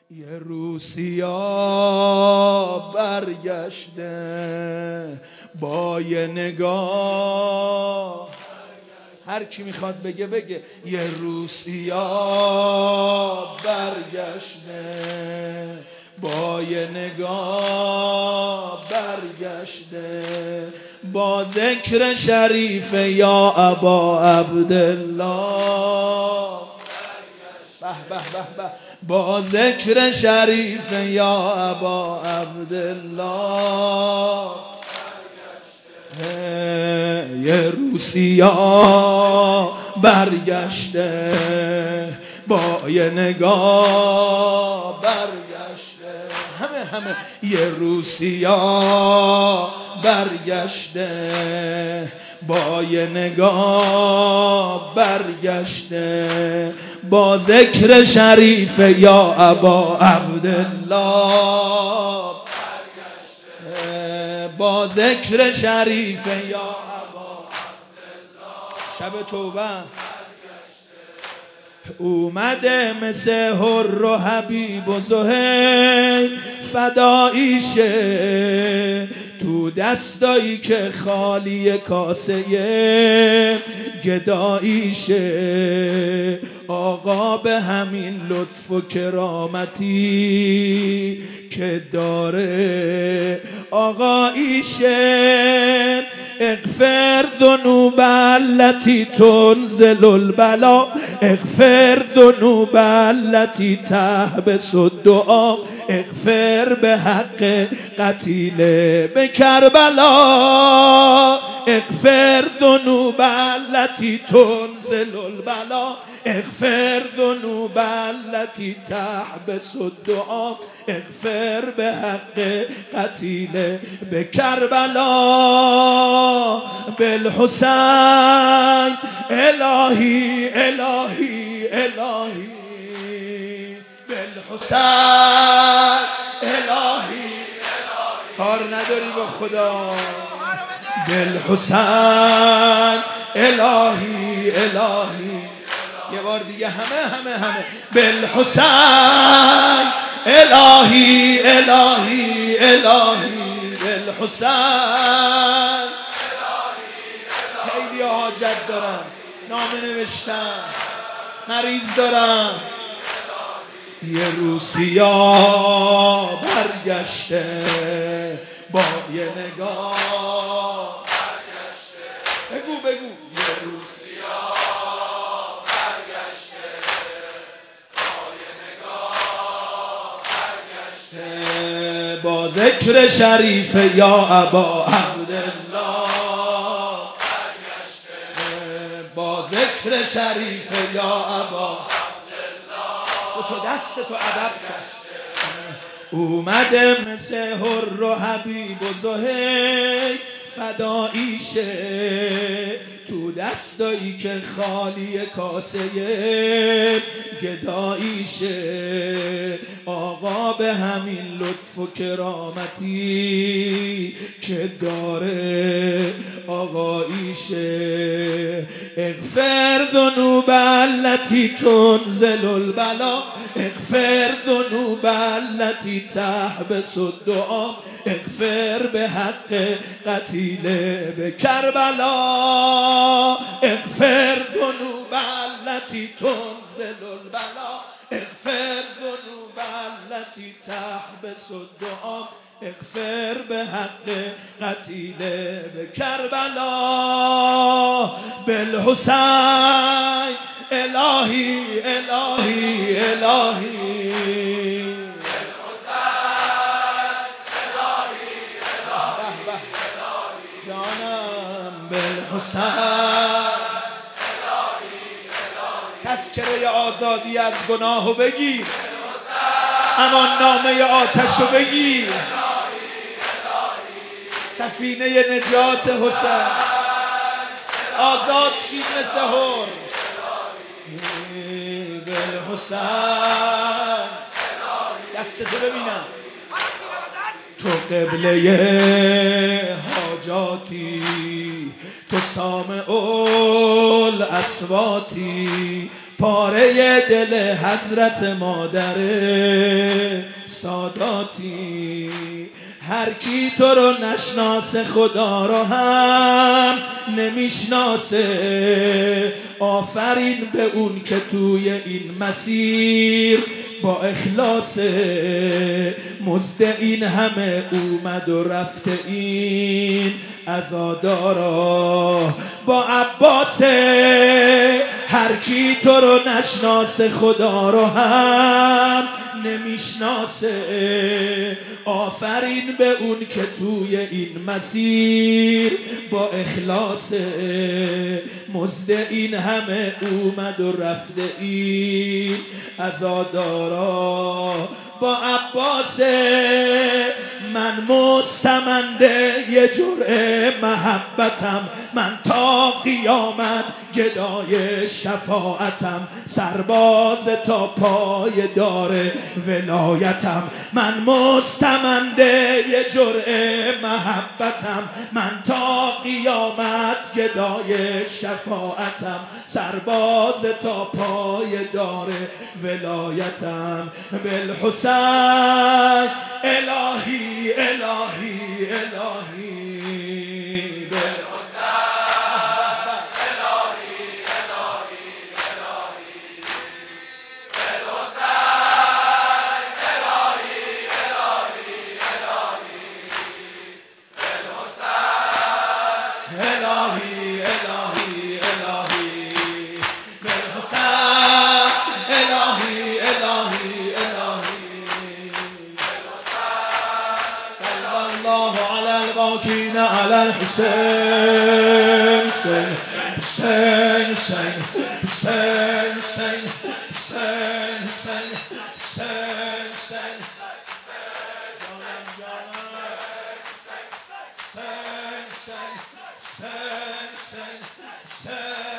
یه روسیا برگشته با یه نگاه، هر کی میخواد بگه بگه. یه روسیا برگشته با یه نگاه برگشته، با ذکر شریف یا ابا عبدالله. به به به به. با ذکر شریف یا ابا عبدالله. یه روسیا برگشته با یه نگاه برگشته، همه یه روسیا برگشته با یه نگاه برگشته، با ذکر شریف یا ابا عبدالله. با ذکر شریف یا ابا عبدالله. شب توبه اومده مثل حر و حبیب و زهیر فداییشه، تو دستایی که خالی کاسه گداییشه. آقا به همین لطف و کرامتی که داره آقاییشه. اغفر ذنوب التي تنزل البلا، اغفر ذنوب التي تحبس الدعا، اغفر به حق قتیل به کربلا، اغفر ذنوب التي تنزل البلا، اغفر ذنوب التي تحبس الدعا، اغفر به حق قتیل به کربلا. بالحسین الهی الهی الهی، بالحسین الهی. کار نداری با خدا. بالحسین الهی الهی. یه بار دیگه همه بالحسین الهی الهی الهی، بالحسین. خیلی حاجت دارن، نامه نوشتن، مریض دارن. یه روسیا برگشته با یه نگاه برگشته. بگو یه روسیا برگشته با یه نگاه برگشته، با ذکر شریف یا ابا عبدالله برگشته، با ذکر شریف یا ابا تو دستتو ادب کش. اومده مثل حر و حبیب و زهیر فداییشه، تو دستایی که خالی کاسه گداییشه. آقا به همین لطف و کرامتی که داره آقاییشه. اغفر ذنوب التي تنزل البلا، اغفر ذنوب التي تحبس الدعا، اغفر به حق قتیل به کربلا، اغفر ذنوب التي تنزل البلا، اغفر ذنوب التي تحبس الدعا، اغفر به حق قتیل به کربلا. بالحسین الهی الهی الهی، بالحسین تذکره آزادی از گناهو بگیر، امان نامه آتشو بگیر، سفینه نجات حسین. آزاد شید مثل حر. بالحسین دستتو ببینم. تو قبله حاجاتی، تو سامع الاصواتی، پاره دل حضرت مادره ذاتی. هر کی تو رو نشناسه خدا رو هم نمیشناسه. آفرین به اون که توی این مسیر با اخلاصه. مزد این همه اومد و رفته این عزادارا با عباسه. هر کی تو رو نشناسه خدا رو هم نمیشناسه. آفرین به اون که توی این مسیر با اخلاصه. مزد این همه اومد و رفته این عزادارا با عباسه. من مستمنده یه جرعه محبتم، من تا قیامت گدای شفاعتم. سرباز تا پای دار ولایتم. من مستمنده یه جرعه محبتم، من تا قیامت گدای شفاعتم. سرباز تا پای دار ولایتم. بالحسین الهی الهی الهی على الحسين حسين حسين حسين حسين حسين حسين حسين حسين حسين حسين